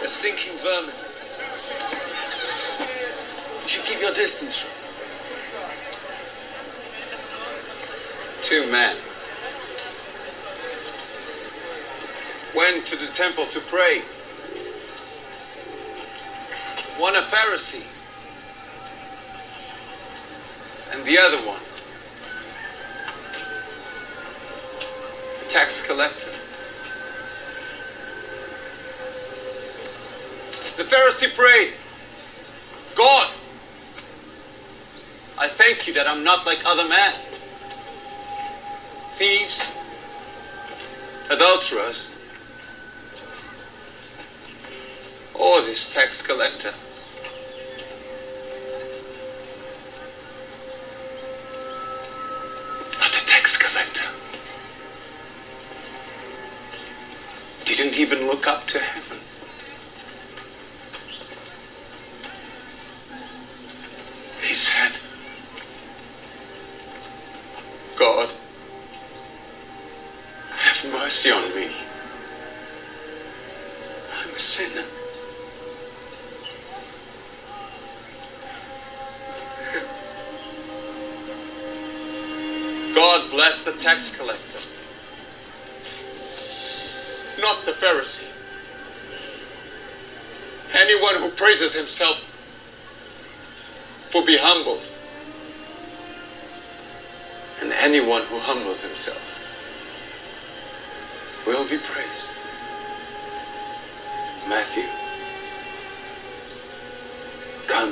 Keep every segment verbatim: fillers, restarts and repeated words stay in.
stinking vermin. You should keep your distance from them. Two men went to the temple to pray. One a Pharisee, and the other one a tax collector. The Pharisee prayed, God, I thank you that I'm not like other men, thieves, adulterers, or this tax collector. Not a tax collector. Didn't even look up to heaven. He said, God, have mercy on me. I'm a sinner. God bless the tax collector, not the Pharisee. Anyone who praises himself will be humbled, and anyone who humbles himself will be praised. Matthew, come.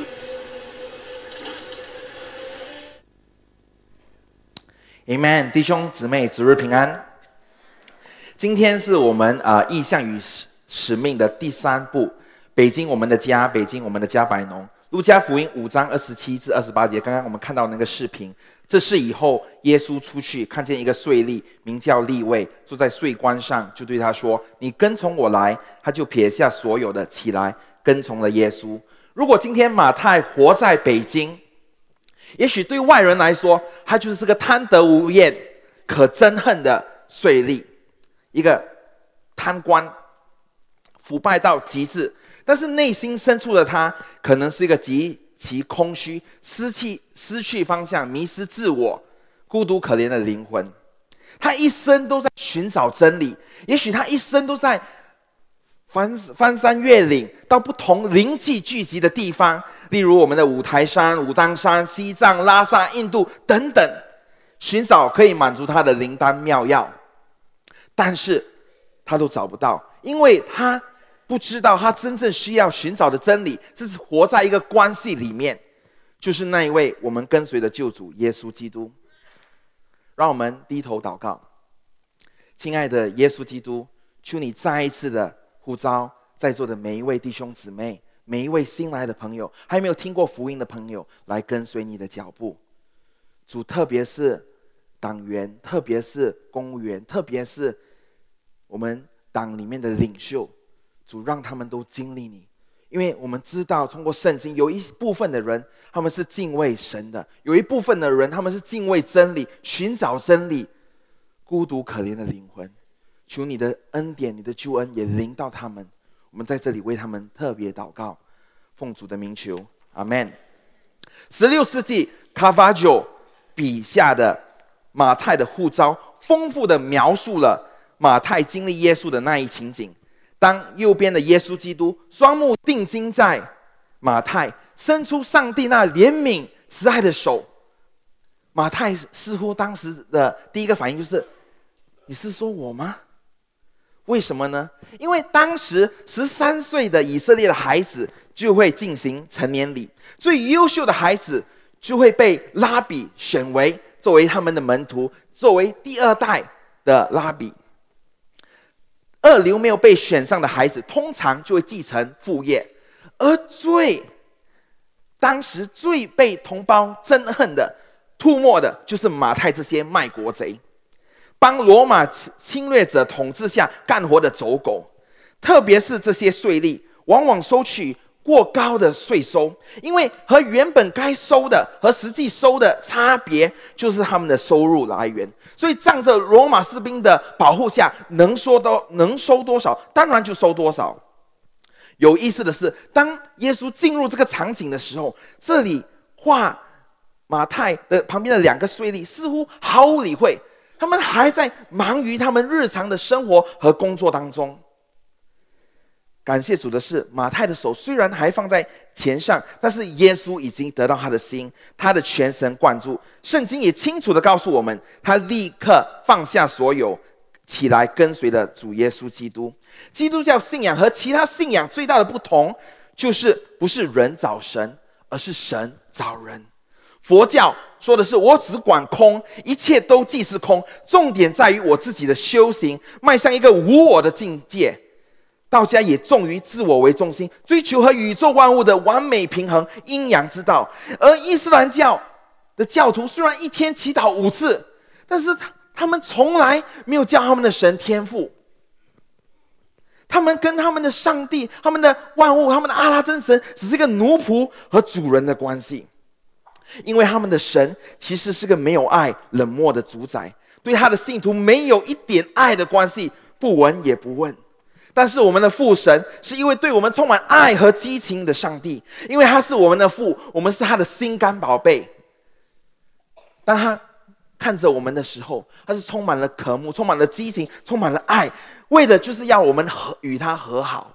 Amen， 弟兄姊妹，主日平安。今天是我们呃意向与使使命的第三部，北京我们的家，北京我们的家百农。路加福音五章二十七至二十八节，刚刚我们看到那个视频。这是以后耶稣出去，看见一个税吏，名叫利未，坐在税关上，就对他说：“你跟从我来。”他就撇下所有的，起来跟从了耶稣。如果今天马太活在北京，也许对外人来说，他就是个贪得无厌、可憎恨的税吏，一个贪官，腐败到极致。但是内心深处的他，可能是一个极其空虚、失去失去方向、迷失自我、孤独可怜的灵魂。他一生都在寻找真理，也许他一生都在翻翻山越岭，到不同灵气聚集的地方，例如我们的五台山、武当山、西藏、拉萨、印度等等，寻找可以满足他的灵丹妙药。但是他都找不到，因为他不知道他真正需要寻找的真理，这是活在一个关系里面，就是那一位我们跟随的救主耶稣基督。让我们低头祷告。亲爱的耶稣基督，求你再一次的呼召在座的每一位弟兄姊妹，每一位新来的朋友，还没有听过福音的朋友，来跟随你的脚步。主，特别是党员，特别是公务员，特别是我们党里面的领袖，主让他们都经历你。因为我们知道通过圣经，有一部分的人他们是敬畏神的，有一部分的人他们是敬畏真理，寻找真理，孤独可怜的灵魂。求你的恩典，你的救恩也临到他们。我们在这里为他们特别祷告，奉主的名求，阿们。十六世纪卡法佐笔下的马太的呼召，丰富的描述了马太经历耶稣的那一情景。当右边的耶稣基督双目定睛在马太，伸出上帝那怜悯慈爱的手，马太似乎当时的第一个反应就是：你是说我吗？为什么呢？因为当时十三岁的以色列的孩子就会进行成年礼，最优秀的孩子就会被拉比选为作为他们的门徒，作为第二代的拉比。二流没有被选上的孩子，通常就会继承父业，而最当时最被同胞憎恨的、吐沫的，就是马太这些卖国贼，帮罗马侵略者统治下干活的走狗。特别是这些税吏，往往收取过高的税收，因为和原本该收的和实际收的差别，就是他们的收入来源。所以仗着罗马士兵的保护下，能收多能收多少，当然就收多少。 有意思的是，当耶稣进入这个场景的时候，这里画马太的旁边的两个税吏似乎毫无理会，他们还在忙于他们日常的生活和工作当中。感谢主的是，马太的手虽然还放在钱上，但是耶稣已经得到他的心，他的全神贯注。圣经也清楚地告诉我们，他立刻放下所有，起来跟随了主耶稣基督。基督教信仰和其他信仰最大的不同，就是不是人找神，而是神找人。佛教说的是我只管空，一切都既是空，重点在于我自己的修行，迈向一个无我的境界。道家也重于自我为中心，追求和宇宙万物的完美平衡，阴阳之道。而伊斯兰教的教徒虽然一天祈祷五次，但是他他们从来没有叫他们的神天父，他们跟他们的上帝、他们的万物、他们的阿拉真神只是一个奴仆和主人的关系，因为他们的神其实是个没有爱、冷漠的主宰，对他的信徒没有一点爱的关系，不闻也不问。但是我们的父神是一位对我们充满爱和激情的上帝，因为他是我们的父，我们是他的心肝宝贝。当他看着我们的时候，他是充满了渴慕，充满了激情，充满了爱，为的就是要我们和与他和好。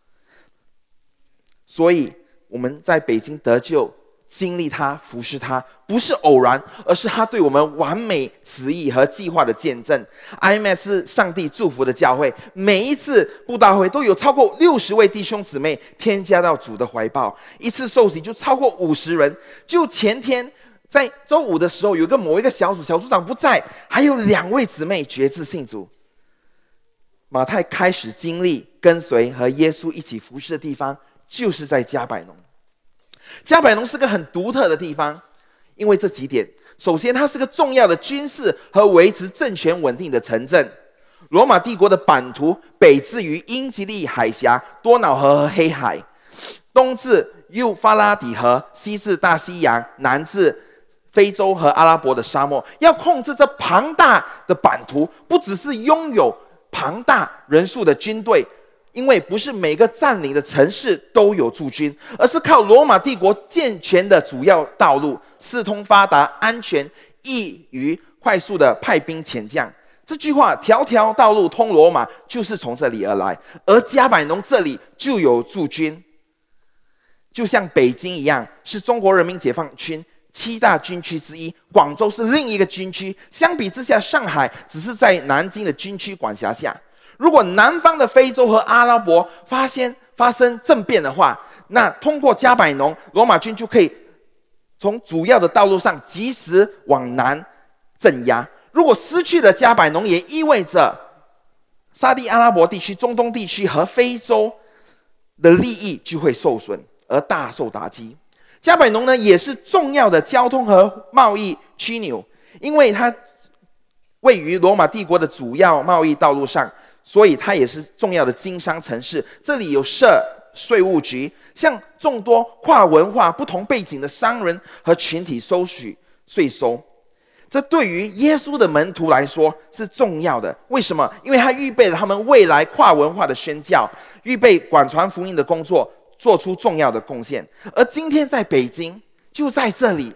所以我们在北京得救，经历他，服侍他，不是偶然，而是他对我们完美旨意和计划的见证。 I M S 是上帝祝福的教会，每一次布道会都有超过六十位弟兄姊妹添加到主的怀抱，一次受洗就超过五十人。就前天在周五的时候，有一个某一个小组小组长不在，还有两位姊妹决志信主。马太开始经历跟随和耶稣一起服侍的地方，就是在加百农。加百农是个很独特的地方，因为这几点。首先，它是个重要的军事和维持政权稳定的城镇。罗马帝国的版图北至于英吉利海峡、多瑙河和黑海，东至幼发拉底河，西至大西洋，南至非洲和阿拉伯的沙漠。要控制这庞大的版图，不只是拥有庞大人数的军队，因为不是每个占领的城市都有驻军，而是靠罗马帝国健全的主要道路，四通发达、安全，易于快速的派兵遣将。这句话条条道路通罗马，就是从这里而来。而加百农这里就有驻军，就像北京一样，是中国人民解放军七大军区之一，广州是另一个军区。相比之下，上海只是在南京的军区管辖下。如果南方的非洲和阿拉伯发现发生政变的话，那通过加百农，罗马军就可以从主要的道路上及时往南镇压。如果失去了加百农，也意味着沙地阿拉伯地区、中东地区和非洲的利益就会受损，而大受打击。加百农呢，也是重要的交通和贸易枢纽，因为它位于罗马帝国的主要贸易道路上，所以它也是重要的经商城市。这里有设税务局，向众多跨文化、不同背景的商人和群体收取税收。这对于耶稣的门徒来说是重要的。为什么？因为他预备了他们未来跨文化的宣教，预备广传福音的工作，做出重要的贡献。而今天在北京，就在这里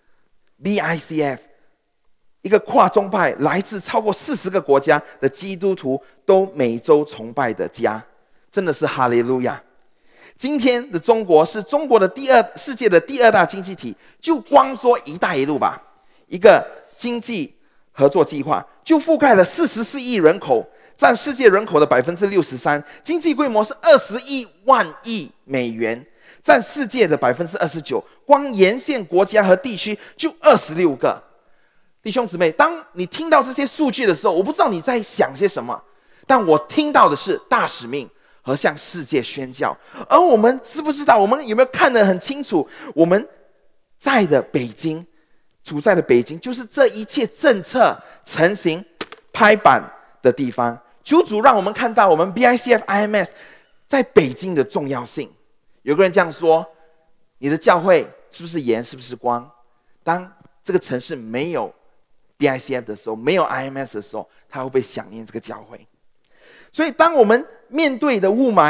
，B I C F。一个跨宗派、来自超过四十个国家的基督徒都每周崇拜的家，真的是哈利路亚！今天的中国是中国的第二世界的第二大经济体，就光说“一带一路”吧，一个经济合作计划就覆盖了四十四亿人口，占世界人口的百分之六十三，经济规模是二十亿万亿美元，占世界的百分之二十九。光沿线国家和地区就二十六个。弟兄姊妹，当你听到这些数据的时候，我不知道你在想些什么，但我听到的是大使命和向世界宣教。而我们知不知道，我们有没有看得很清楚，我们在的北京，处在的北京，就是这一切政策成型拍板的地方。求主让我们看到我们 B I C F I M S 在北京的重要性。有个人这样说，你的教会是不是盐，是不是光？当这个城市没有B I C F 的时候，没有 I M S 的时候，他会不会想念这个教会？所以当我们面对的雾霾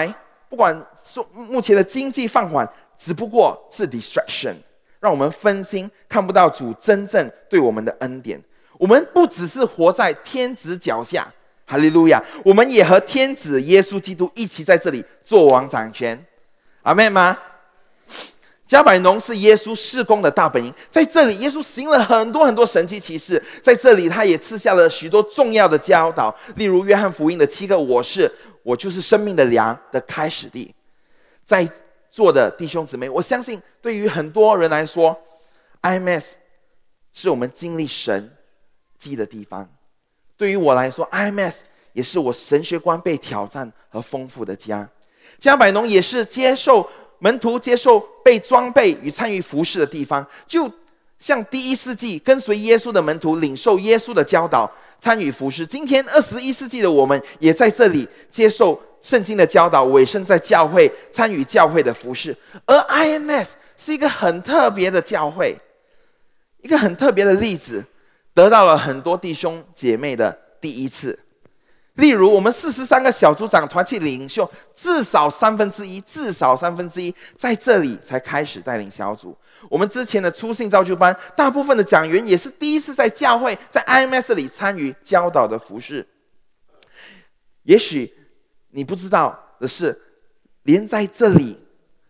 不管说目前的经济放缓，只不过是 distraction， 让我们分心，看不到主真正对我们的恩典。我们不只是活在天子脚下，哈利路亚，我们也和天子耶稣基督一起在这里做王掌权，阿们吗？加百农是耶稣事工的大本营，在这里耶稣行了很多很多神迹奇事，在这里他也赐下了许多重要的教导，例如约翰福音的七个我是，我就是生命的粮的开始地。在座的弟兄姊妹，我相信对于很多人来说 I M S 是我们经历神迹的地方，对于我来说 I M S 也是我神学观被挑战和丰富的家。加百农也是接受门徒接受被装备与参与服事的地方，就像第一世纪跟随耶稣的门徒领受耶稣的教导，参与服事。今天二十一世纪的我们也在这里接受圣经的教导，委身在教会，参与教会的服事。而 I M S 是一个很特别的教会，一个很特别的例子，得到了很多弟兄姐妹的第一次。例如我们四十三个小组长团契领袖，至少三分之一至少三分之一在这里才开始带领小组。我们之前的初信造就班，大部分的讲员也是第一次在教会在 I M S 里参与教导的服事。也许你不知道的是，连在这里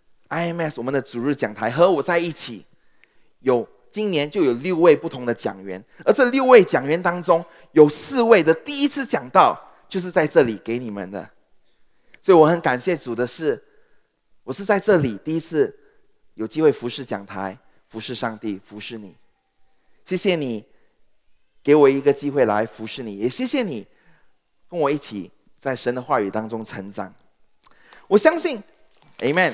I M S 我们的主日讲台和我在一起，有今年就有六位不同的讲员，而这六位讲员当中有四位的第一次讲道就是在这里给你们的。所以我很感谢主的是，我是在这里第一次有机会服侍讲台，服侍上帝，服侍你。谢谢你给我一个机会来服侍你，也谢谢你跟我一起在神的话语当中成长。我相信 Amen，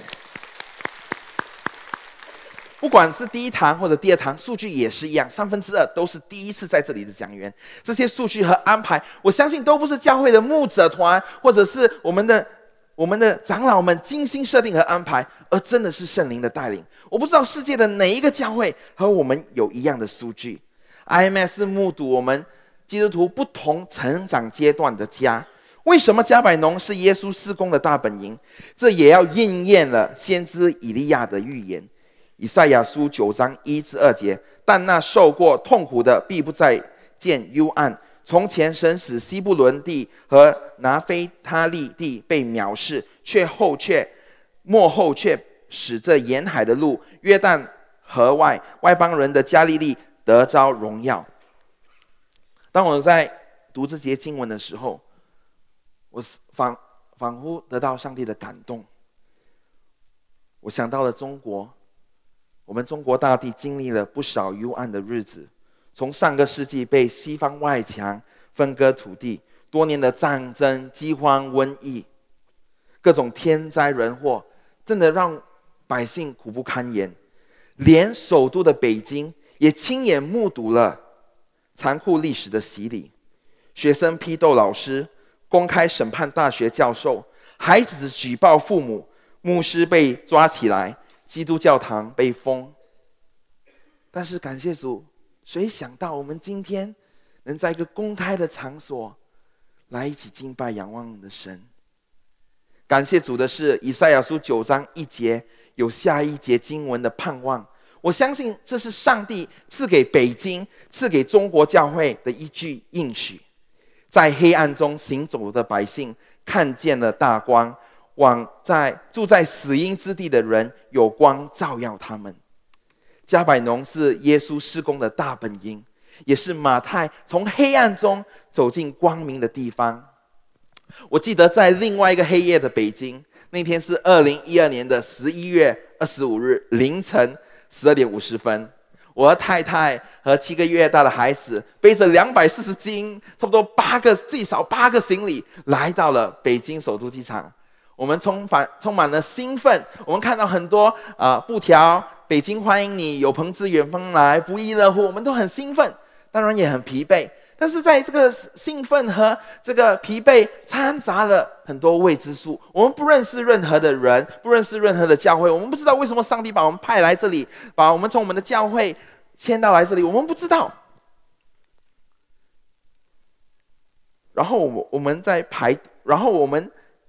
不管是第一堂或者第二堂，数据也是一样，三分之二都是第一次在这里的讲员。这些数据和安排，我相信都不是教会的牧者团或者是我们的我们的长老们精心设定和安排，而真的是圣灵的带领。我不知道世界的哪一个教会和我们有一样的数据。 I M S 是目睹我们基督徒不同成长阶段的家。为什么加百农是耶稣事工的大本营？这也要应验了先知以利亚的预言。以赛亚书九章一至二节，但那受过痛苦的必不再见幽暗。从前神使西布伦地和拿非他利地被藐视，却后却末后却使这沿海的路约旦河外外邦人的加利利得着荣耀。当我在读这节经文的时候，我仿仿佛得到上帝的感动。我想到了中国，我们中国大地经历了不少幽暗的日子，从上个世纪被西方外强分割土地，多年的战争、饥荒、瘟疫，各种天灾人祸，真的让百姓苦不堪言。连首都的北京也亲眼目睹了残酷历史的洗礼，学生批斗老师，公开审判大学教授，孩子举报父母，牧师被抓起来，基督教堂被封。但是感谢主，谁想到我们今天能在一个公开的场所来一起敬拜仰望的神。感谢主的是，以赛亚书九章一节有下一节经文的盼望。我相信这是上帝赐给北京、赐给中国教会的一句应许。在黑暗中行走的百姓看见了大光，往在住在死荫之地的人有光照耀他们。加百农是耶稣事工的大本营，也是马太从黑暗中走进光明的地方。我记得在另外一个黑夜的北京，那天是二零一二年的十一月二十五日凌晨十二点五十分，我和太太和七个月大的孩子背着两百四十斤，差不多八个最少八个行李，来到了北京首都机场。我们充满充满了兴奋，我们看到很多呃布条，北京欢迎你，有朋自远方来，不亦乐乎，我们都很兴奋，当然也很疲惫。但是在这个兴奋和这个疲惫掺杂了很多未知数，我们不认识任何的人，不认识任何的教会，我们不知道为什么上帝把我们派来这里，把我们从我们的教会迁到来这里，我们不知道。然后我们在排，然后我们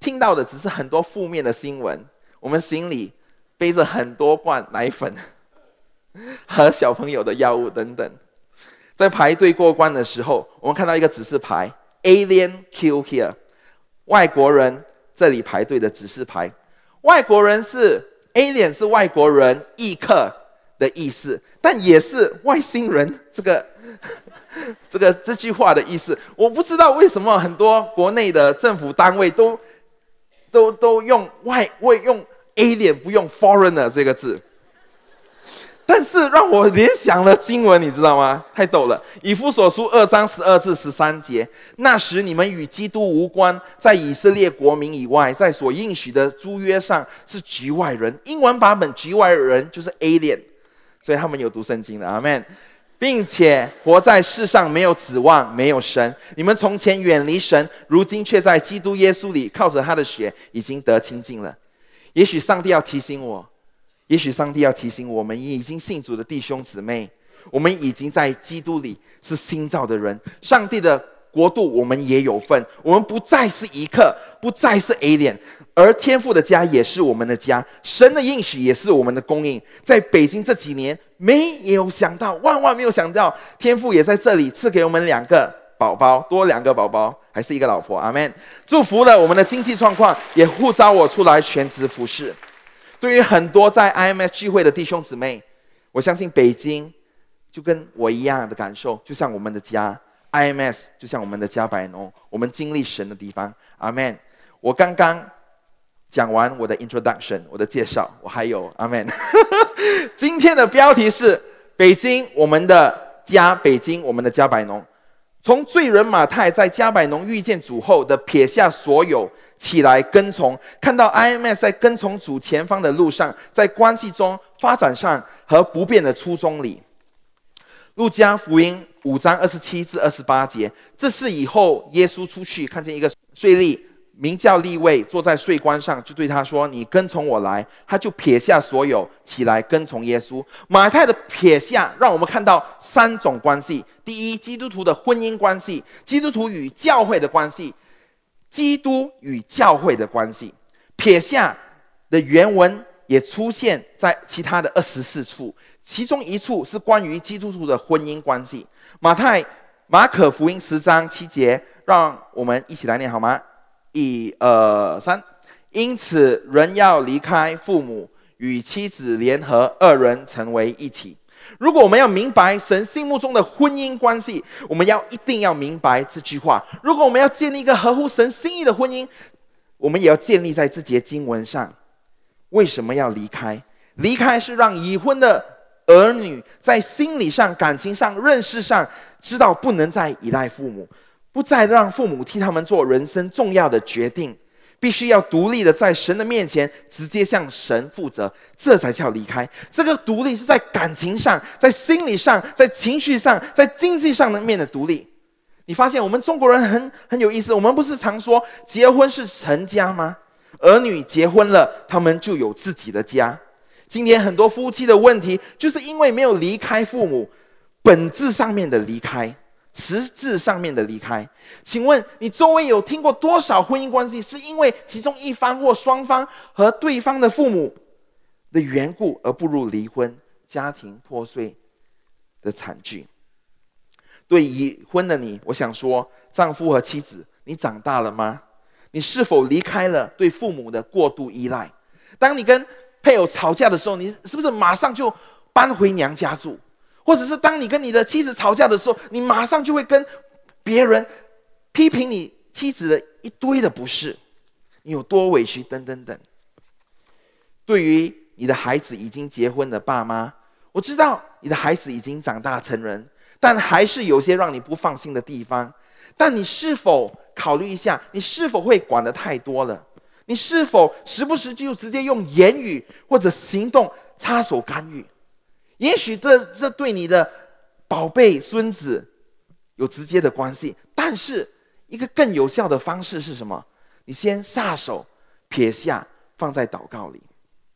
听到的只是很多负面的新闻，我们心里背着很多罐奶粉和小朋友的药物等等。在排队过关的时候，我们看到一个指示牌 Alien Queue Here， 外国人这里排队的指示牌。外国人是 Alien 是外国人异客的意思，但也是外星人这个这个这句话的意思。我不知道为什么很多国内的政府单位都都都用外会用 Alien 不用 Foreigner 这个字。但是让我联想了经文，你知道吗？太逗了！以弗所书二章十二至十三节，那时你们与基督无关，在以色列国民以外，在所应许的租约上是局外人。英文版本局外人就是 alien， 所以他们有读圣经的，阿们。并且活在世上没有指望，没有神。你们从前远离神，如今却在基督耶稣里靠着他的血已经得清净了。也许上帝要提醒我。也许上帝要提醒我们已经信主的弟兄姊妹，我们已经在基督里是新造的人，上帝的国度我们也有份，我们不再是一客，不再是 alien， 而天父的家也是我们的家，神的应许也是我们的供应。在北京这几年，没有想到，万万没有想到，天父也在这里赐给我们两个宝宝，多两个宝宝，还是一个老婆，阿们。祝福了我们的经济状况，也呼召我出来全职服侍。对于很多在 I M S 聚会的弟兄姊妹，我相信北京就跟我一样的感受，就像我们的家 I M S 就像我们的家百农，我们经历神的地方，阿们。我刚刚讲完我的 introduction， 我的介绍，我还有阿们。今天的标题是北京我们的家，北京我们的家百农。从罪人马太在加百农遇见主后的撇下所有起来跟从，看到 I M S 在跟从主前方的路上，在关系中发展上和不变的初衷里。路加福音五章二十七至二十八节，这是以后耶稣出去看见一个税吏名叫利未，坐在税关上，就对他说：“你跟从我来。”他就撇下所有，起来跟从耶稣。马太的撇下，让我们看到三种关系：第一，基督徒的婚姻关系；基督徒与教会的关系；基督与教会的关系。撇下的原文也出现在其他的二十四处，其中一处是关于基督徒的婚姻关系。马太、马可福音十章七节，让我们一起来念好吗？一二三，因此人要离开父母，与妻子联合，二人成为一体。如果我们要明白神心目中的婚姻关系，我们要一定要明白这句话。如果我们要建立一个合乎神心意的婚姻，我们也要建立在这节经文上。为什么要离开？离开是让已婚的儿女在心理上、感情上、认识上，知道不能再依赖父母，不再让父母替他们做人生重要的决定，必须要独立的在神的面前直接向神负责，这才叫离开。这个独立是在感情上、在心理上、在情绪上、在经济上的面的独立。你发现我们中国人很很有意思，我们不是常说结婚是成家吗？儿女结婚了，他们就有自己的家。今天很多夫妻的问题，就是因为没有离开父母，本质上面的离开，实质上面的离开。请问你周围有听过多少婚姻关系是因为其中一方或双方和对方的父母的缘故而步入离婚、家庭破碎的惨剧？对已婚的你，我想说，丈夫和妻子，你长大了吗？你是否离开了对父母的过度依赖？当你跟配偶吵架的时候，你是不是马上就搬回娘家住？或者是当你跟你的妻子吵架的时候，你马上就会跟别人批评你妻子的一堆的不是，你有多委屈等等等。对于你的孩子已经结婚的爸妈，我知道你的孩子已经长大成人，但还是有些让你不放心的地方。但你是否考虑一下，你是否会管得太多了？你是否时不时就直接用言语或者行动插手干预？也许这这对你的宝贝孙子有直接的关系，但是一个更有效的方式是什么？你先下手，撇下，放在祷告里。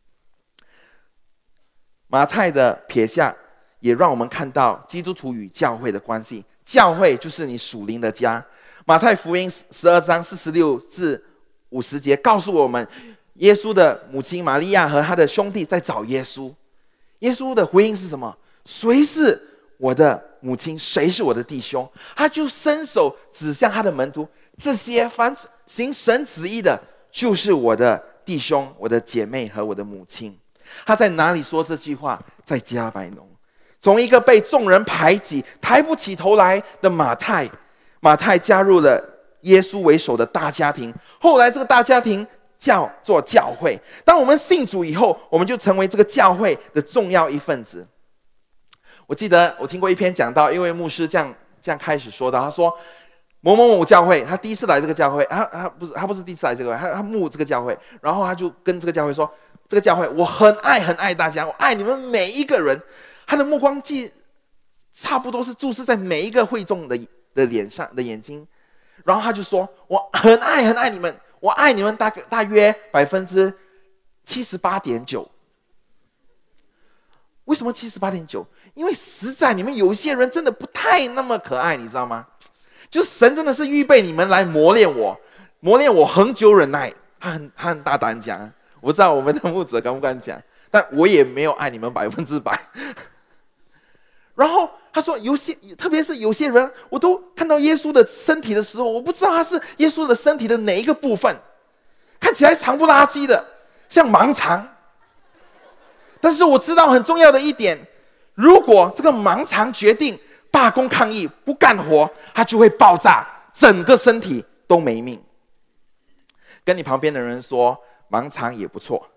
马太的撇下也让我们看到基督徒与教会的关系，教会就是你属灵的家。马太福音十二章四十六至五十节告诉我们，耶稣的母亲玛利亚和他的兄弟在找耶稣。耶稣的回应是什么？谁是我的母亲？谁是我的弟兄？他就伸手指向他的门徒，这些凡行神旨意的，就是我的弟兄、我的姐妹和我的母亲。他在哪里说这句话？在迦百农。从一个被众人排挤、抬不起头来的马太，马太加入了耶稣为首的大家庭，后来这个大家庭叫做教会。当我们信主以后，我们就成为这个教会的重要一份子。我记得我听过一篇讲道，一位牧师这样这样开始说的，他说某某某教会，他第一次来这个教会，他他不是他不是第一次来这个，他他牧这个教会，然后他就跟这个教会说，这个教会我很爱很爱大家，我爱你们每一个人。他的目光既差不多是注视在每一个会众的的脸上的眼睛，然后他就说，我很爱很爱你们，我爱你们大概大约百分之七十八点九。为什么七十八点九？因为实在你们有一些人真的不太那么可爱，你知道吗？就神真的是预备你们来磨练我，磨练我恒久忍耐。他很他很大胆讲，我不知道我们的牧者敢不敢讲，但我也没有爱你们百分之百。然后他说，有些特别是有些人，我都看到耶稣的身体的时候，我不知道他是耶稣的身体的哪一个部分，看起来长不拉几的，像盲肠。但是我知道很重要的一点，如果这个盲肠决定罢工抗议不干活，他就会爆炸，整个身体都没命。跟你旁边的人说，盲肠也不错。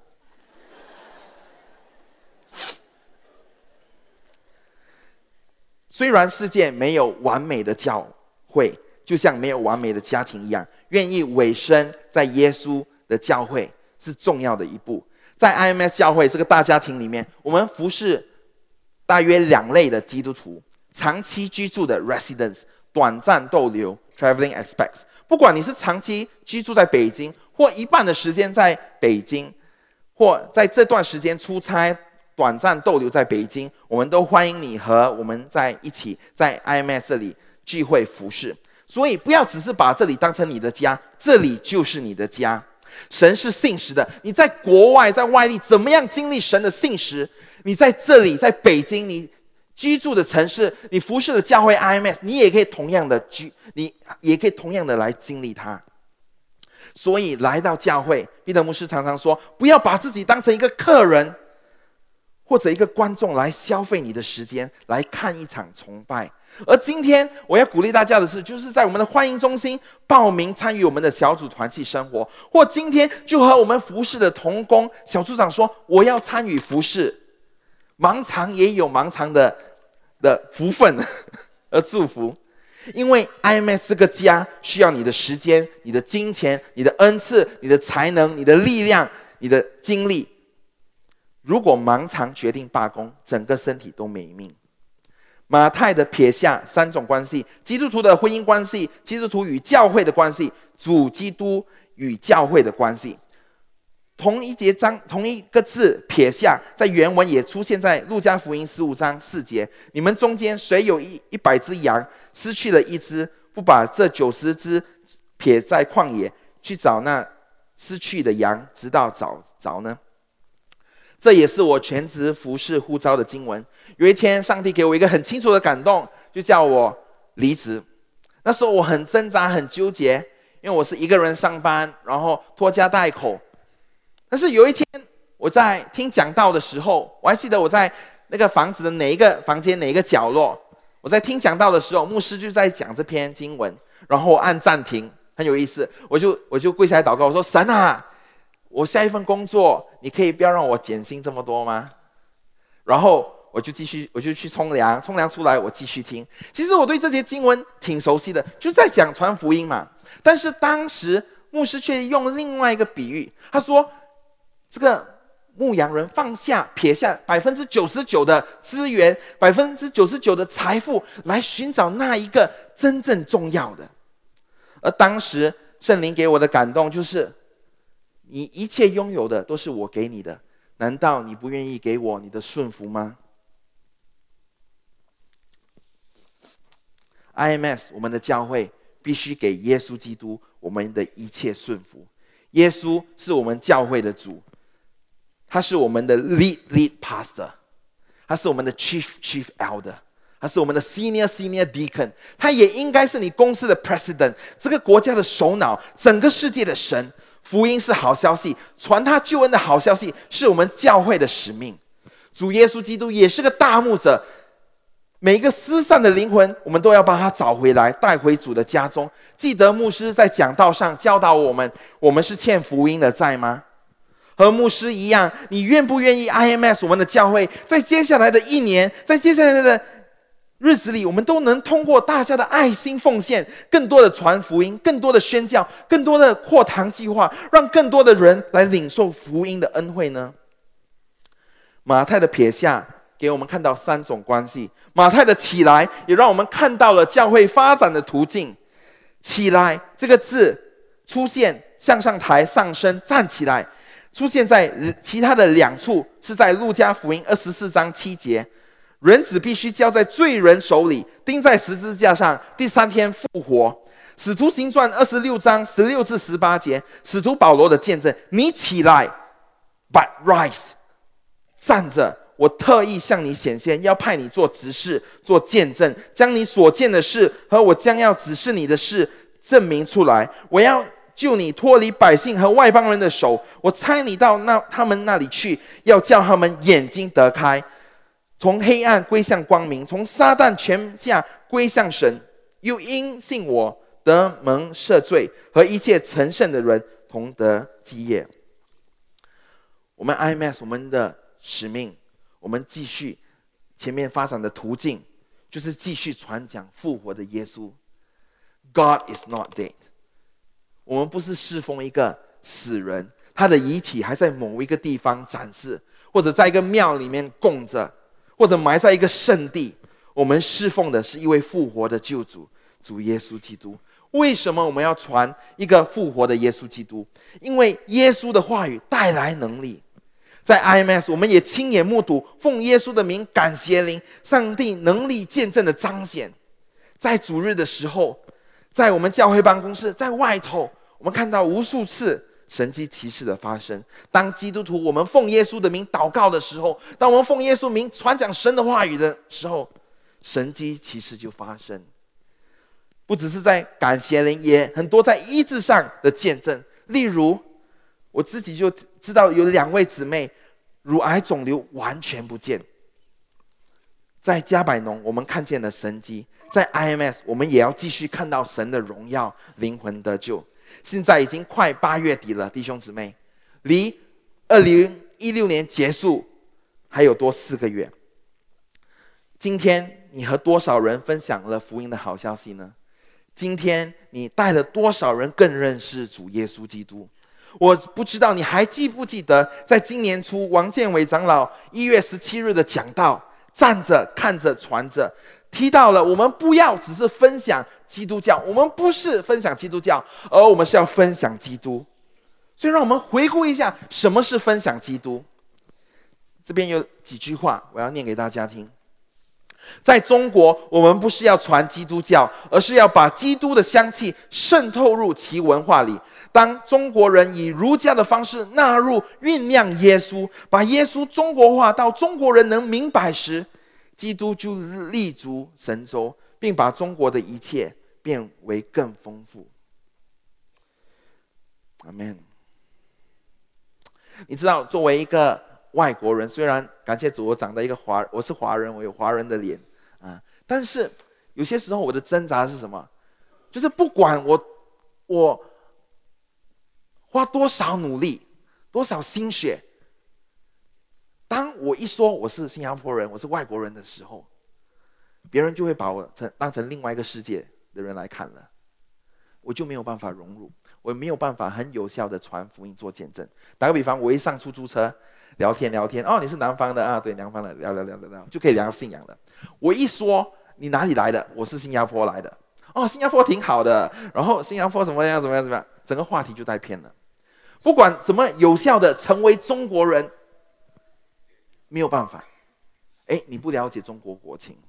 虽然世界没有完美的教会，就像没有完美的家庭一样，愿意委身在耶稣的教会是重要的一步。在 I M S 教会这个大家庭里面，我们服侍大约两类的基督徒：长期居住的 residents， 短暂逗留 traveling expats。不管你是长期居住在北京，或一半的时间在北京，或在这段时间出差短暂逗留在北京，我们都欢迎你和我们在一起在 I M S 这里聚会服侍。所以不要只是把这里当成你的家，这里就是你的家。神是信实的，你在国外在外地怎么样经历神的信实，你在这里在北京你居住的城市，你服侍的教会 I M S， 你也可以同样的居，你也可以同样的来经历它。所以来到教会，彼得牧师常常说，不要把自己当成一个客人或者一个观众来消费你的时间，来看一场崇拜。而今天我要鼓励大家的是，就是在我们的欢迎中心报名参与我们的小组团契生活，或今天就和我们服侍的同工小组长说，我要参与服侍。盲肠也有盲肠的的福分而祝福，因为 I M S 这个家需要你的时间、你的金钱、你的恩赐、你的才能、你的力量、你的精力。如果盲肠决定罢工，整个身体都没命。马太的撇下三种关系：基督徒的婚姻关系、基督徒与教会的关系、主基督与教会的关系。同一节章，同一个字撇下，在原文也出现在路加福音十五章四节。你们中间谁有一一百只羊，失去了一只，不把这九十只撇在旷野，去找那失去的羊，直到找着呢？这也是我全职服侍呼召的经文。有一天，上帝给我一个很清楚的感动，就叫我离职。那时候我很挣扎，很纠结，因为我是一个人上班，然后拖家带口。但是有一天，我在听讲道的时候，我还记得我在那个房子的哪一个房间哪一个角落，我在听讲道的时候，牧师就在讲这篇经文，然后我按暂停，很有意思，我就我就跪下来祷告，我说：神啊，我下一份工作，你可以不要让我减薪这么多吗？然后我就继续，我就去冲凉，冲凉出来，我继续听。其实我对这些经文挺熟悉的，就在讲传福音嘛。但是当时牧师却用另外一个比喻，他说：这个牧羊人放下、撇下百分之九十九的资源、百分之九十九的财富，来寻找那一个真正重要的。而当时圣灵给我的感动就是：你一切拥有的都是我给你的，难道你不愿意给我你的顺服吗？ I M S 我们的教会必须给耶稣基督我们的一切顺服， 耶稣是我们教会的主，他是我们的 lead lead pastor， 他是我们的 chief chief elder， 他是我们的 senior senior deacon， 他也应该是你公司的 president， 这个国家的首脑，整个世界的神。福音是好消息，传他救恩的好消息是我们教会的使命。主耶稣基督也是个大牧者，每一个失散的灵魂，我们都要把他找回来，带回主的家中。记得牧师在讲道上教导我们，我们是欠福音的债吗？和牧师一样，你愿不愿意 I M S 我们的教会在接下来的一年，在接下来的日子里，我们都能通过大家的爱心奉献，更多的传福音，更多的宣教，更多的扩堂计划，让更多的人来领受福音的恩惠呢？马太的撇下给我们看到三种关系，马太的起来也让我们看到了教会发展的途径。起来这个字出现向上抬、上升、站起来，出现在其他的两处，是在路加福音二十四章七节，人子必须交在罪人手里，钉在十字架上，第三天复活。使徒行传二十六章十六至十八节，使徒保罗的见证，你起来 but rise， 站着，我特意向你显现，要派你做执事，做见证，将你所见的事和我将要指示你的事证明出来。我要救你脱离百姓和外邦人的手，我差你到那他们那里去，要叫他们眼睛得开，从黑暗归向光明，从撒旦权下归向神，又因信我得蒙赦罪，和一切成圣的人同得基业。我们 I M S 我们的使命，我们继续前面发展的途径，就是继续传讲复活的耶稣。God is not dead。我们不是侍奉一个死人，他的遗体还在某一个地方展示，或者在一个庙里面供着，或者埋在一个圣地。我们侍奉的是一位复活的救主，主耶稣基督。为什么我们要传一个复活的耶稣基督？因为耶稣的话语带来能力。在 I M S 我们也亲眼目睹奉耶稣的名赶邪灵，上帝能力见证的彰显。在主日的时候，在我们教会办公室，在外头，我们看到无数次神迹奇事的发生。当基督徒我们奉耶稣的名祷告的时候，当我们奉耶稣名传讲神的话语的时候，神迹奇事就发生。不只是在赶邪灵，也很多在医治上的见证。例如我自己就知道有两位姊妹乳癌肿瘤完全不见，在加百农我们看见了神迹，在 I M S 我们也要继续看到神的荣耀，灵魂得救。现在已经快八月底了，弟兄姊妹，离二零一六年结束还有多四个月。今天你和多少人分享了福音的好消息呢？今天你带了多少人更认识主耶稣基督？我不知道你还记不记得，在今年初王建伟长老一月十七日的讲道，站着看着传着，提到了我们不要只是分享基督教，我们不是分享基督教，而我们是要分享基督。所以让我们回顾一下什么是分享基督。这边有几句话我要念给大家听。在中国，我们不是要传基督教，而是要把基督的香气渗透入其文化里。当中国人以儒家的方式纳入酝酿耶稣，把耶稣中国化到中国人能明白时，基督就立足神州，并把中国的一切变为更丰富。阿们。你知道，作为一个外国人，虽然感谢主，我长得一个华，我是华人，我有华人的脸啊，但是有些时候我的挣扎是什么？就是不管我我花多少努力，多少心血，当我一说我是新加坡人，我是外国人的时候，别人就会把我当成另外一个世界的人来看了，我就没有办法融入，我没有办法很有效的传福音做见证。打个比方，我一上出租车聊天聊天，哦，你是南方的啊？对，南方的，聊聊聊聊聊，就可以聊信仰了。我一说你哪里来的？我是新加坡来的。哦，新加坡挺好的，然后新加坡怎么样怎么样怎么样，整个话题就带偏了。不管怎么有效的成为中国人，没有办法。哎，你不了解中国国情，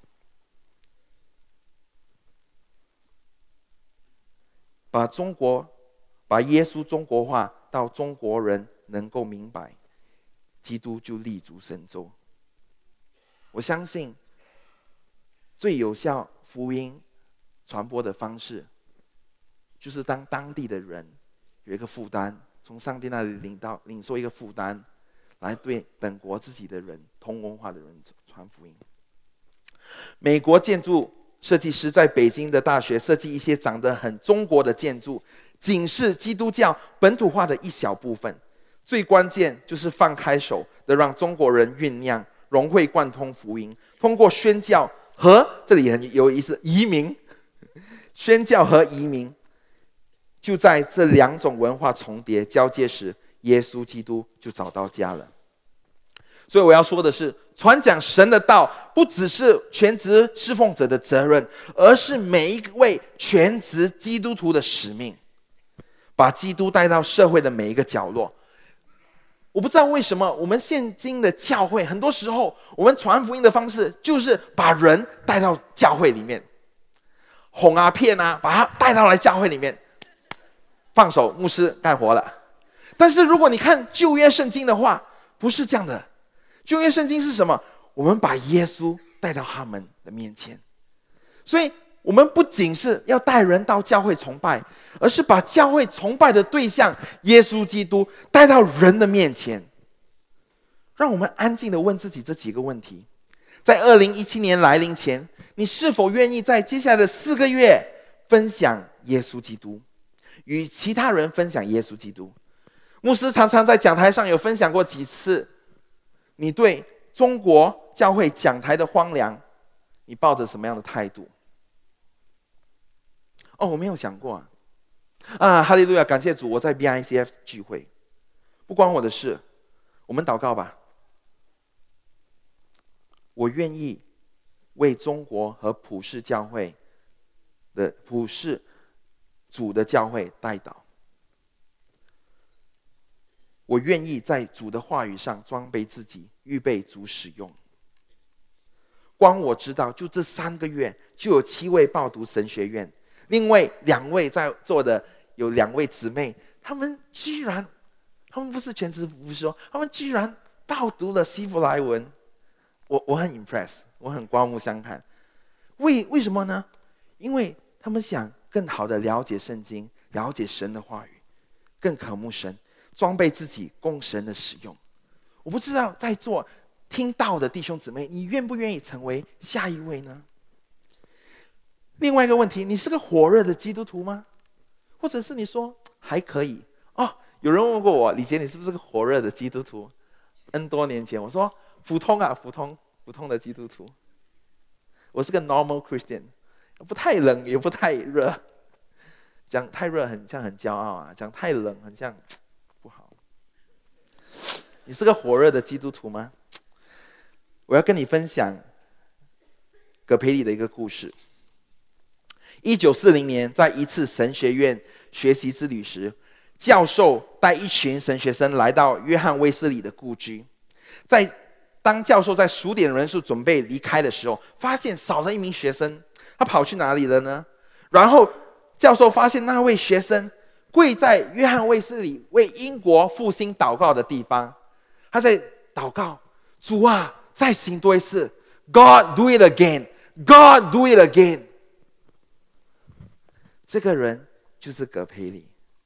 把中国把耶稣中国化到中国人能够明白，基督就立足神州。我相信最有效福音传播的方式，就是当当地的人有一个负担，从上帝那里领到领受一个负担，来对本国自己的人、同文化的人传福音。美国建筑设计师在北京的大学设计一些长得很中国的建筑，仅是基督教本土化的一小部分。最关键就是放开手的让中国人酝酿、融会贯通福音，通过宣教和这里很有意思，移民，宣教和移民，就在这两种文化重叠交接时，耶稣基督就找到家了。所以我要说的是，传讲神的道不只是全职侍奉者的责任，而是每一位全职基督徒的使命，把基督带到社会的每一个角落。我不知道为什么我们现今的教会，很多时候我们传福音的方式就是把人带到教会里面，哄啊骗啊，把他带到来教会里面，放手，牧师干活了。但是如果你看旧约圣经的话，不是这样的。旧约圣经是什么？我们把耶稣带到他们的面前。所以我们不仅是要带人到教会崇拜，而是把教会崇拜的对象耶稣基督带到人的面前。让我们安静地问自己这几个问题：在二零一七年来临前，你是否愿意在接下来的四个月分享耶稣基督，与其他人分享耶稣基督？牧师常常在讲台上有分享过几次，你对中国教会讲台的荒凉，你抱着什么样的态度？哦，我没有想过啊！啊，哈利路亚，感谢主，我在 B I C F 聚会，不关我的事。我们祷告吧。我愿意为中国和普世教会的普世主的教会代祷。我愿意在主的话语上装备自己，预备主使用。光我知道，就这三个月，就有七位报读神学院。另外两位在座的有两位姊妹，他们居然，他们不是全职服侍，他们居然报读了希伯来文，我我很 impress， 我很刮目相看。为为什么呢？因为他们想更好的了解圣经，了解神的话语，更渴慕神，装备自己供神的使用。我不知道在座听到的弟兄姊妹，你愿不愿意成为下一位呢？另外一个问题，你是个火热的基督徒吗？或者是你说还可以哦？有人问过我，李杰，你是不是个火热的基督徒 ？N 多年前，我说普通啊，普通普通的基督徒。我是个 normal Christian， 不太冷也不太热。讲太热很像很骄傲啊，讲太冷很像不好。你是个火热的基督徒吗？我要跟你分享葛培理的一个故事。一九四零年，在一次神学院学习之旅时，教授带一群神学生来到约翰卫斯理的故居。在当教授在数点人数准备离开的时候，发现少了一名学生，他跑去哪里了呢？然后教授发现那位学生跪在约翰卫斯理为英国复兴祷告的地方，他在祷告：主啊，再行多一次 ，God do it again, God do it again。这个人就是葛培理，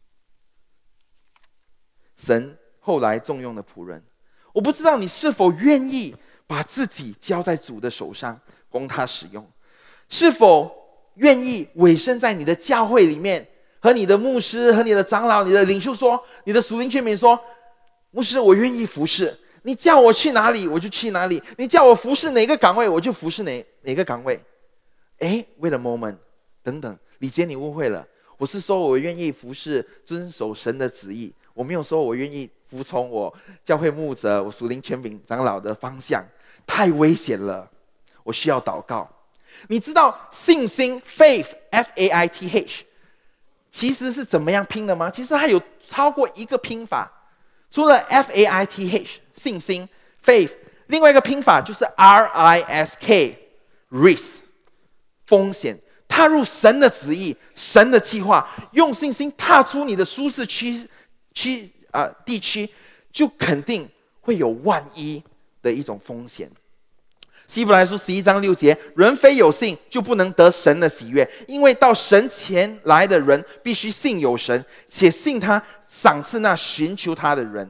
神后来重用的仆人。我不知道你是否愿意把自己交在主的手上，供他使用，是否愿意委身在你的教会里面，和你的牧师、和你的长老、你的领袖说，你的属灵劝勉说：牧师，我愿意服侍，你叫我去哪里我就去哪里，你叫我服侍哪个岗位我就服侍哪哪个岗位。哎 ，wait a moment， 等等。李杰，你误会了，我是说我愿意服侍，遵守神的旨意，我没有说我愿意服从我教会牧者、我属灵权柄长老的方向，太危险了，我需要祷告。你知道信心 faith F A I T H 其实是怎么样拼的吗？其实它有超过一个拼法，除了 F A I T H 信心 faith， 另外一个拼法就是 R I S K risk 风险。踏入神的旨意，神的计划，用信心踏出你的舒适区区啊地区，就肯定会有万一的一种风险。希伯来书十一章六节，人非有信就不能得神的喜悦，因为到神前来的人必须信有神，且信他赏赐那寻求他的人。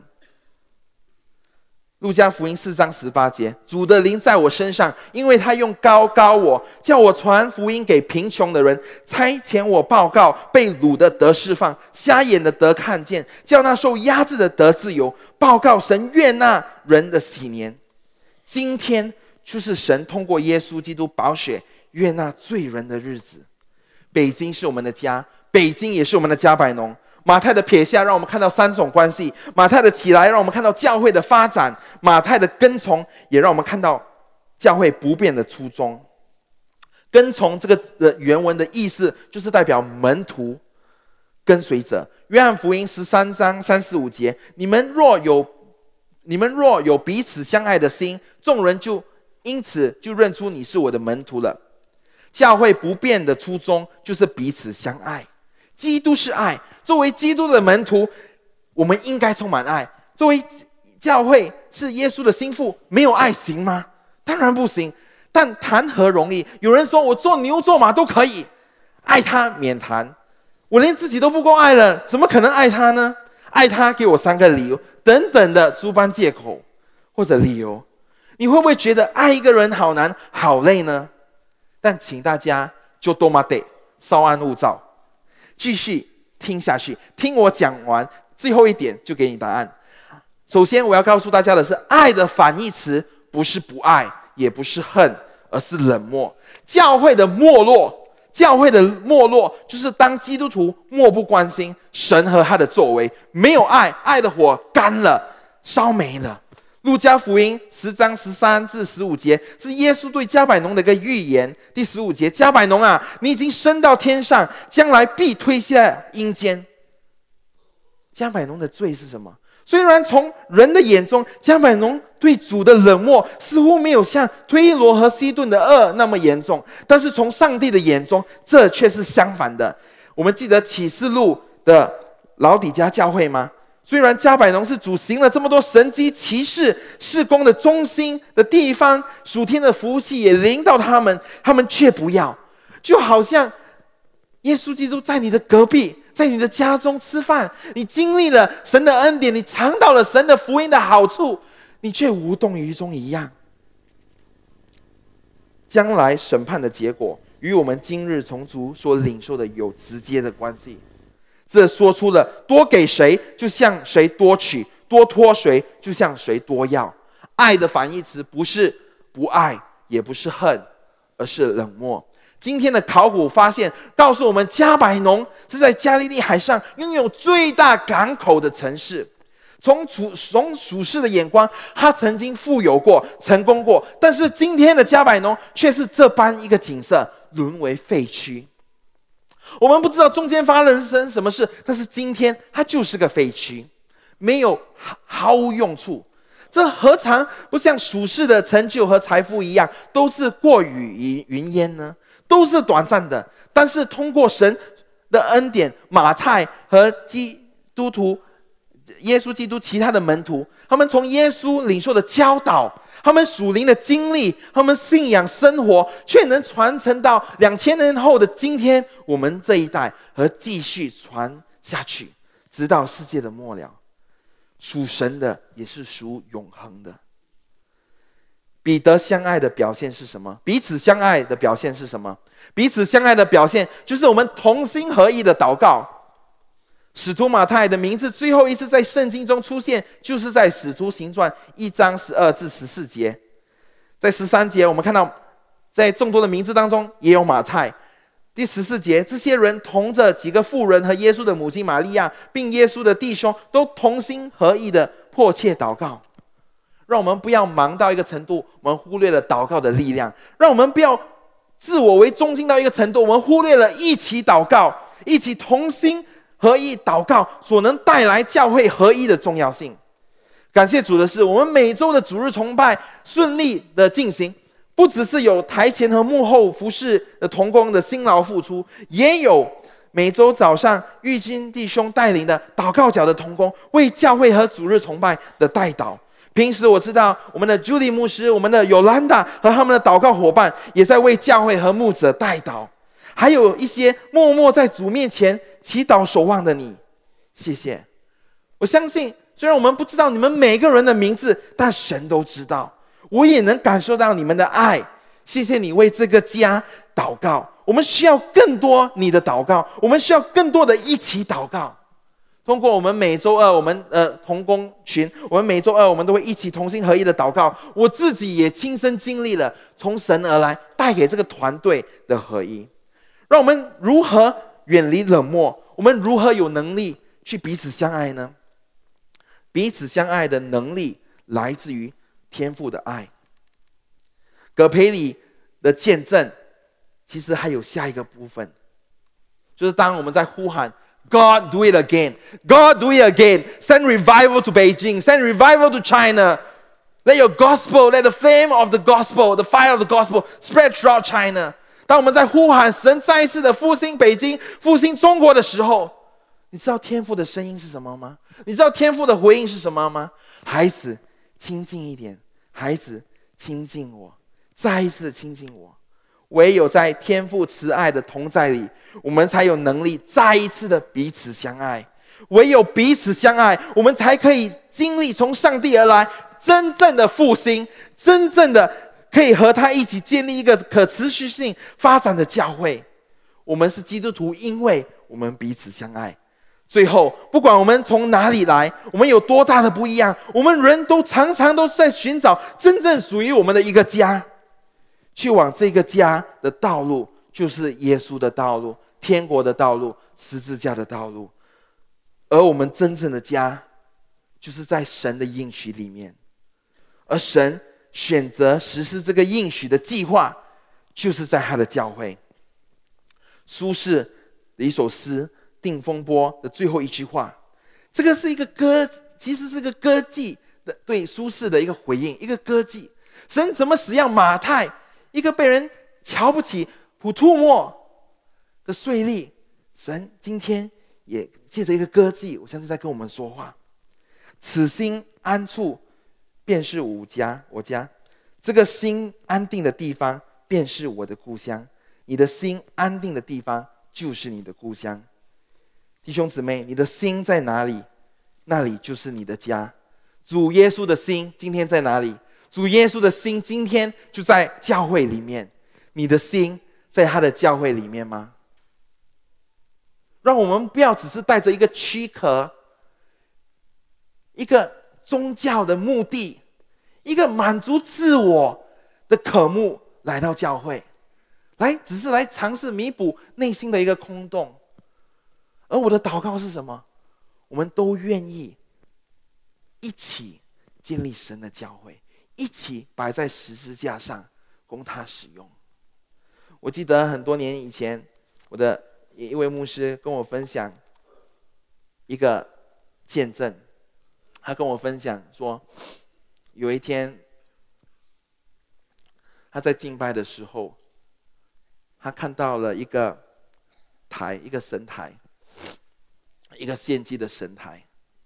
路加福音四章十八节，主的灵在我身上，因为他用膏膏我，叫我传福音给贫穷的人，差遣我报告被掳的得释放，瞎眼的得看见，叫那受压制的得自由，报告神悦纳人的喜年。今天就是神通过耶稣基督宝血悦纳罪人的日子。北京是我们的家，北京也是我们的加百农。马太的撇下让我们看到三种关系，马太的起来让我们看到教会的发展，马太的跟从也让我们看到教会不变的初衷。跟从这个的原文的意思就是代表门徒跟随者。约翰福音十三章三十五节，你们若有你们若有彼此相爱的心，众人就因此就认出你是我的门徒了。教会不变的初衷就是彼此相爱。基督是爱，作为基督的门徒，我们应该充满爱。作为教会是耶稣的心腹，没有爱行吗？当然不行。但谈何容易？有人说我做牛做马都可以，爱他免谈。我连自己都不够爱了，怎么可能爱他呢？爱他给我三个理由，等等的诸般借口或者理由。你会不会觉得爱一个人好难好累呢？但请大家就多玛得稍安勿躁，继续听下去，听我讲完最后一点就给你答案。首先我要告诉大家的是，爱的反义词不是不爱，也不是恨，而是冷漠。教会的没落，教会的没落就是当基督徒漠不关心神和他的作为，没有爱，爱的火干了，烧没了。路加福音十章十三至十五节是耶稣对加百农的一个预言。第十五节，加百农啊，你已经升到天上，将来必推下阴间。加百农的罪是什么？虽然从人的眼中，加百农对主的冷漠似乎没有像推罗和西顿的恶那么严重，但是从上帝的眼中，这却是相反的。我们记得启示录的老底嘉教会吗？虽然加百农是主行了这么多神迹奇事事工的中心的地方，属天的福气也临到他们，他们却不要。就好像耶稣基督在你的隔壁，在你的家中吃饭，你经历了神的恩典，你尝到了神的福音的好处，你却无动于衷一样。将来审判的结果与我们今日从主所领受的有直接的关系。这说出了多给谁就向谁多取，多托谁就向谁多要。爱的反义词不是不爱，也不是恨，而是冷漠。今天的考古发现告诉我们，加百农是在加利利海上拥有最大港口的城市。从从属世的眼光，他曾经富有过，成功过，但是今天的加百农却是这般一个景色，沦为废墟。我们不知道中间发生什么事，但是今天它就是个废墟，没有毫无用处。这何尝不像属世的成就和财富一样，都是过于云烟呢？都是短暂的。但是通过神的恩典，马太和基督徒耶稣基督其他的门徒，他们从耶稣领受的教导，他们属灵的经历，他们信仰生活，却能传承到两千年后的今天我们这一代，和继续传下去，直到世界的末了。属神的也是属永恒的。彼得相爱的表现是什么？彼此相爱的表现是什么？彼此相爱的表现就是我们同心合意的祷告。使徒马太的名字最后一次在圣经中出现，就是在使徒行传一章十二至十四节。在十三节我们看到，在众多的名字当中也有马太。第十四节，这些人同着几个妇人和耶稣的母亲玛利亚，并耶稣的弟兄，都同心合意的迫切祷告。让我们不要忙到一个程度，我们忽略了祷告的力量；让我们不要自我为中心到一个程度，我们忽略了一起祷告、一起同心合一祷告所能带来教会合一的重要性。感谢主的是，我们每周的主日崇拜顺利的进行，不只是有台前和幕后服侍的同工的辛劳付出，也有每周早上玉清弟兄带领的祷告角的同工，为教会和主日崇拜的代祷。平时我知道我们的 Julie 牧师、我们的 Yolanda 和他们的祷告伙伴也在为教会和牧者代祷，还有一些默默在主面前祈祷守望的你，谢谢。我相信虽然我们不知道你们每个人的名字，但神都知道，我也能感受到你们的爱。谢谢你为这个家祷告，我们需要更多你的祷告，我们需要更多的一起祷告。通过我们每周二我们呃同工群，我们每周二我们都会一起同心合一的祷告。我自己也亲身经历了从神而来带给这个团队的合一。让我们如何远离冷漠？我们如何有能力去彼此相爱呢？彼此相爱的能力来自于天父的爱。葛培理的见证其实还有下一个部分，就是当我们在呼喊God do it again. God do it again. Send revival to Beijing. Send revival to China. Let your gospel, let the flame of the gospel, the fire of the gospel spread throughout China. 当我们在呼喊神再一次的复兴北京、复兴中国的时候，你知道天父的声音是什么吗？你知道天父的回应是什么吗？孩子，亲近一点。孩子，亲近我。再一次亲近我。唯有在天父慈爱的同在里，我们才有能力再一次的彼此相爱。唯有彼此相爱，我们才可以经历从上帝而来真正的复兴，真正的可以和他一起建立一个可持续性发展的教会。我们是基督徒，因为我们彼此相爱。最后，不管我们从哪里来，我们有多大的不一样，我们人都常常都在寻找真正属于我们的一个家。去往这个家的道路，就是耶稣的道路，天国的道路，十字架的道路。而我们真正的家，就是在神的应许里面。而神选择实施这个应许的计划，就是在他的教会。苏轼的一首诗《定风波》的最后一句话，这个是一个歌，其实是一个歌妓的对苏轼的一个回应，一个歌妓。神怎么使用马太，一个被人瞧不起、普吐沫的税吏，神今天也借着一个歌妓，我相信在跟我们说话。此心安处，便是我家，我家。这个心安定的地方，便是我的故乡。你的心安定的地方，就是你的故乡。弟兄姊妹，你的心在哪里？那里就是你的家。主耶稣的心今天在哪里？主耶稣的心今天就在教会里面。你的心在他的教会里面吗？让我们不要只是带着一个躯壳，一个宗教的目的，一个满足自我的渴慕来到教会，来只是来尝试弥补内心的一个空洞。而我的祷告是什么？我们都愿意一起建立神的教会，一起摆在十字架上供他使用。我记得很多年以前，我的一位牧师跟我分享一个见证。他跟我分享说，有一天他在敬拜的时候，他看到了一个台，一个神台，一个献祭的神台。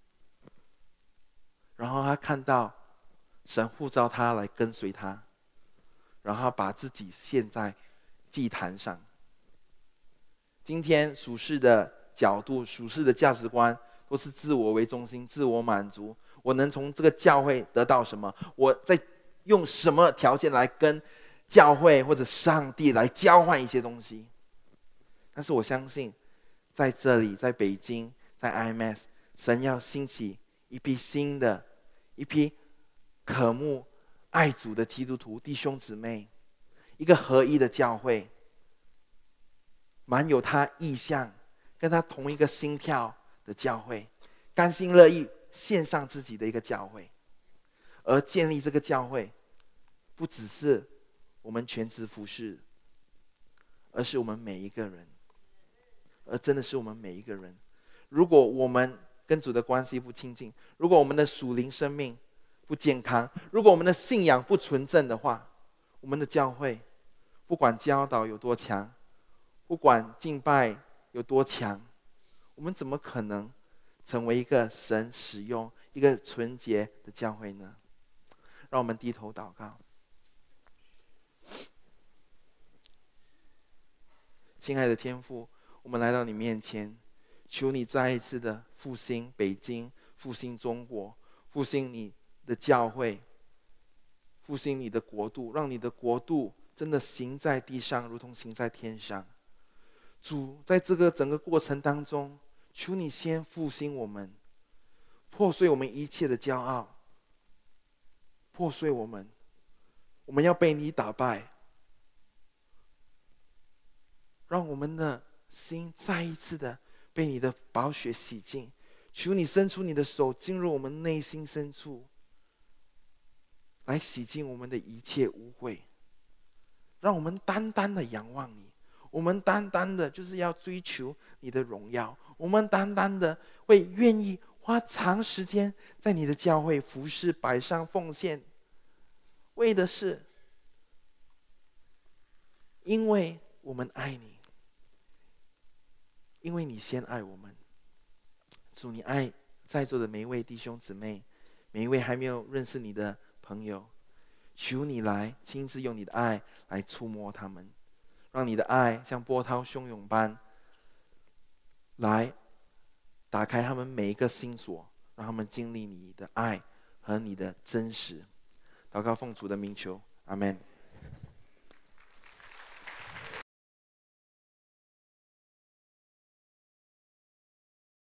然后他看到神呼召他来跟随他，然后他把自己献在祭坛上。今天属世的角度，属世的价值观都是自我为中心，自我满足。我能从这个教会得到什么？我在用什么条件来跟教会或者上帝来交换一些东西？但是我相信，在这里，在北京，在 I M S， 神要兴起一批新的、一批渴慕爱主的基督徒弟兄姊妹，一个合一的教会，满有他意向，跟他同一个心跳的教会，甘心乐意献上自己的一个教会。而建立这个教会，不只是我们全职服侍，而是我们每一个人，而真的是我们每一个人。如果我们跟主的关系不亲近，如果我们的属灵生命不健康，如果我们的信仰不纯正的话，我们的教会不管教导有多强，不管敬拜有多强，我们怎么可能成为一个神使用、一个纯洁的教会呢？让我们低头祷告。亲爱的天父，我们来到你面前，求你再一次的复兴北京，复兴中国，复兴你的教会，复兴你的国度，让你的国度真的行在地上，如同行在天上。主，在这个整个过程当中，求你先复兴我们，破碎我们一切的骄傲，破碎我们，我们要被你打败，让我们的心再一次的被你的宝血洗净。求你伸出你的手，进入我们内心深处，来洗净我们的一切污秽，让我们单单的仰望你，我们单单的就是要追求你的荣耀，我们单单的会愿意花长时间在你的教会服侍、摆上奉献，为的是因为我们爱你，因为你先爱我们。主，你爱在座的每一位弟兄姊妹，每一位还没有认识你的朋友，求你来亲自用你的爱来触摸他们，让你的爱像波涛汹涌般来打开他们每一个心锁，让他们经历你的爱和你的真实。祷告奉主的名求，阿们。